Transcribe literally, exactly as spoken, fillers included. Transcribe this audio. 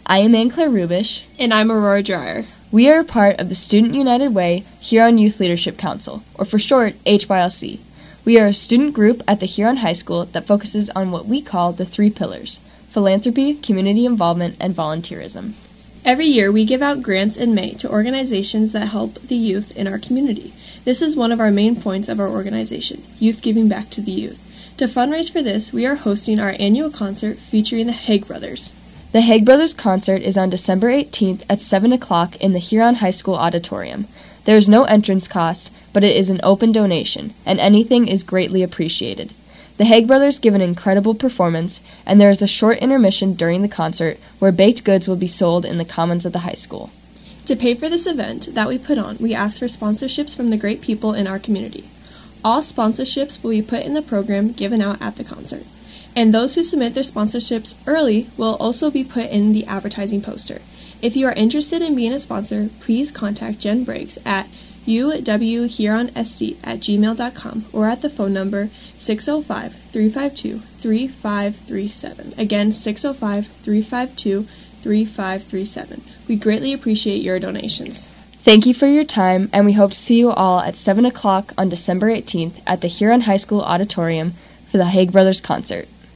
I am Anne-Claire Rubish. And I'm Aurora Dreyer. We are a part of the Student United Way Huron Youth Leadership Council, or for short, H Y L C. We are a student group at the Huron High School that focuses on what we call the three pillars: philanthropy, community involvement, and volunteerism. Every year, we give out grants in May to organizations that help the youth in our community. This is one of our main points of our organization, youth giving back to the youth. To fundraise for this, we are hosting our annual concert featuring the Haig Brothers. The Haig Brothers concert is on December eighteenth at seven o'clock in the Huron High School auditorium. There is no entrance cost, but it is an open donation, and anything is greatly appreciated. The Haig Brothers give an incredible performance, and there is a short intermission during the concert where baked goods will be sold in the commons of the high school. To pay for this event that we put on, we ask for sponsorships from the great people in our community. All sponsorships will be put in the program given out at the concert, and those who submit their sponsorships early will also be put in the advertising poster. If you are interested in being a sponsor, please contact Jen Briggs at u w huron s d at gmail dot com or at the phone number six oh five, three five two, three five three seven. Again, six oh five, three five two, three five three seven. We greatly appreciate your donations. Thank you for your time, and we hope to see you all at seven o'clock on December eighteenth at the Huron High School auditorium for the Haig Brothers concert.